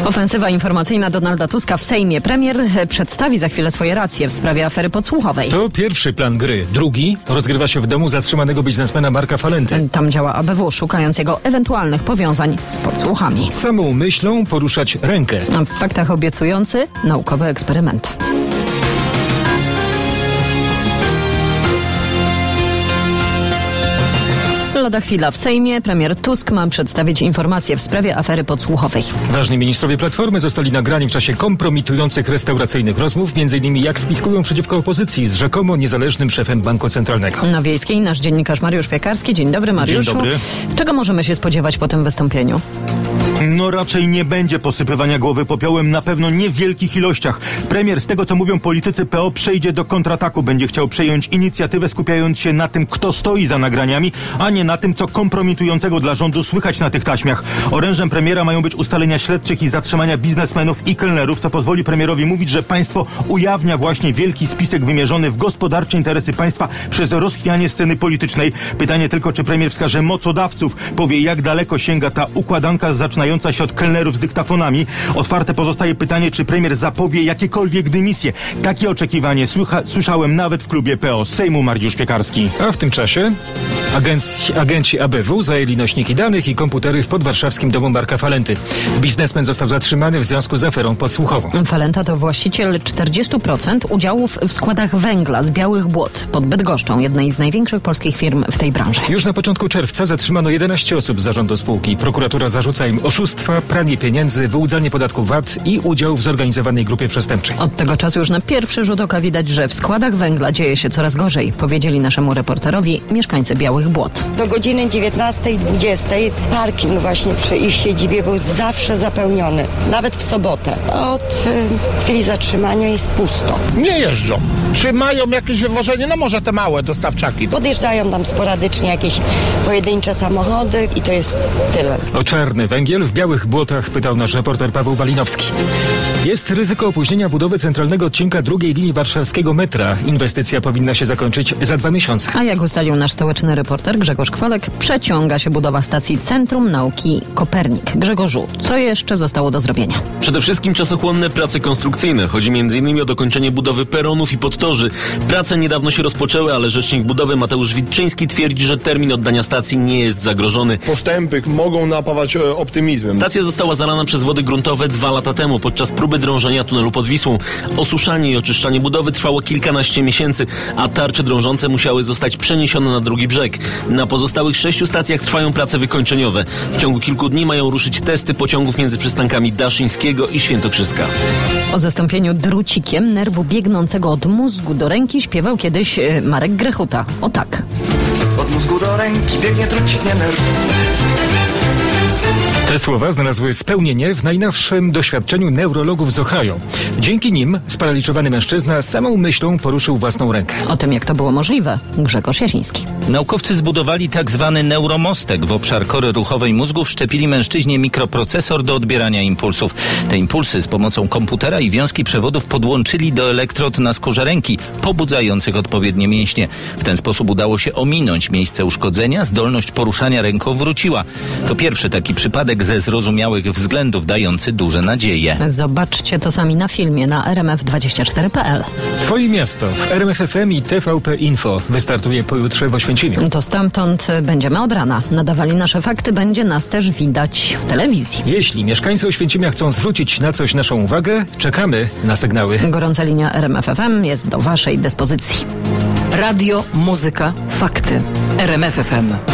Ofensywa informacyjna Donalda Tuska w Sejmie. Premier przedstawi za chwilę swoje racje w sprawie afery podsłuchowej. To pierwszy plan gry. Drugi rozgrywa się w domu zatrzymanego biznesmena Marka Falenty. Tam działa ABW, szukając jego ewentualnych powiązań z podsłuchami. Samą myślą poruszać rękę. A w faktach obiecujący naukowy eksperyment. Lada chwila w Sejmie premier Tusk ma przedstawić informacje w sprawie afery podsłuchowej. Ważni ministrowie Platformy zostali nagrani w czasie kompromitujących restauracyjnych rozmów, m.in. jak spiskują przeciwko opozycji z rzekomo niezależnym szefem Banku Centralnego. Na Wiejskiej nasz dziennikarz Mariusz Piekarski. Dzień dobry, Mariuszu. Dzień dobry. Czego możemy się spodziewać po tym wystąpieniu? No raczej nie będzie posypywania głowy popiołem, na pewno nie w wielkich ilościach. Premier, z tego co mówią politycy PO, przejdzie do kontrataku. Będzie chciał przejąć inicjatywę, skupiając się na tym, kto stoi za nagraniami, a nie na tym, co kompromitującego dla rządu słychać na tych taśmach. Orężem premiera mają być ustalenia śledczych i zatrzymania biznesmenów i kelnerów, co pozwoli premierowi mówić, że państwo ujawnia właśnie wielki spisek wymierzony w gospodarcze interesy państwa przez rozchwianie sceny politycznej. Pytanie tylko, czy premier wskaże mocodawców, powie, jak daleko sięga ta układanka zaczynająca się od kelnerów z dyktafonami. Otwarte pozostaje pytanie, czy premier zapowie jakiekolwiek dymisje. Takie oczekiwanie słyszałem nawet w klubie PO. Z Sejmu Mariusz Piekarski. A w tym czasie agenci ABW zajęli nośniki danych i komputery w podwarszawskim domu Marka Falenty. Biznesmen został zatrzymany w związku z aferą podsłuchową. Falenta to właściciel 40% udziałów w składach węgla z Białych Błot pod Bydgoszczą, jednej z największych polskich firm w tej branży. Już na początku czerwca zatrzymano 11 osób z zarządu spółki. Prokuratura zarzuca im oszustwa, pranie pieniędzy, wyłudzanie podatku VAT i udział w zorganizowanej grupie przestępczej. Od tego czasu już na pierwszy rzut oka widać, że w składach węgla dzieje się coraz gorzej, powiedzieli naszemu reporterowi mieszkańcy Białych Błot. Do godziny 19:20 parking właśnie przy ich siedzibie był zawsze zapełniony, nawet w sobotę. Od chwili zatrzymania jest pusto. Nie jeżdżą. Czy mają jakieś wywożenie? No może te małe dostawczaki. Podjeżdżają tam sporadycznie jakieś pojedyncze samochody i to jest tyle. O czarny węgiel w Białych Błotach pytał nasz reporter Paweł Balinowski. Jest ryzyko opóźnienia budowy centralnego odcinka drugiej linii warszawskiego metra. Inwestycja powinna się zakończyć za 2 miesiące. A jak ustalił nasz stołeczny reporter Grzegorz Kwolek, przeciąga się budowa stacji Centrum Nauki Kopernik. Grzegorzu, co jeszcze zostało do zrobienia? Przede wszystkim czasochłonne prace konstrukcyjne. Chodzi m.in. o dokończenie budowy peronów i podtorzy. Prace niedawno się rozpoczęły, ale rzecznik budowy Mateusz Witczyński twierdzi, że termin oddania stacji nie jest zagrożony. Postępy mogą napawać optymizmem. Stacja została zalana przez wody gruntowe 2 lata temu podczas próby drążenia tunelu pod Wisłą. Osuszanie i oczyszczanie budowy trwało kilkanaście miesięcy, a tarcze drążące musiały zostać przeniesione na drugi brzeg. Na pozostałych 6 stacjach trwają prace wykończeniowe. W ciągu kilku dni mają ruszyć testy pociągów między przystankami Daszyńskiego i Świętokrzyska. O zastąpieniu drucikiem nerwu biegnącego od mózgu do ręki śpiewał kiedyś Marek Grechuta. O tak. Od mózgu do ręki biegnie drucik, nie nerw. Te słowa znalazły spełnienie w najnowszym doświadczeniu neurologów z Ohio. Dzięki nim sparaliżowany mężczyzna samą myślą poruszył własną rękę. O tym, jak to było możliwe, Grzegorz Jasiński. Naukowcy zbudowali tak zwany neuromostek. W obszar kory ruchowej mózgu wszczepili mężczyźnie mikroprocesor do odbierania impulsów. Te impulsy z pomocą komputera i wiązki przewodów podłączyli do elektrod na skórze ręki, pobudzających odpowiednie mięśnie. W ten sposób udało się ominąć miejsce uszkodzenia, zdolność poruszania ręką wróciła. To pierwszy taki przypadek ze zrozumiałych względów dający duże nadzieje. Zobaczcie to sami na filmie na rmf24.pl. Twoje miasto w RMF FM i TVP Info wystartuje pojutrze w Oświęcimiu. To stamtąd będziemy od rana. Nadawali nasze fakty, będzie nas też widać w telewizji. Jeśli mieszkańcy Oświęcimia chcą zwrócić na coś naszą uwagę, czekamy na sygnały. Gorąca linia RMF FM jest do waszej dyspozycji. Radio, muzyka, fakty. RMF FM.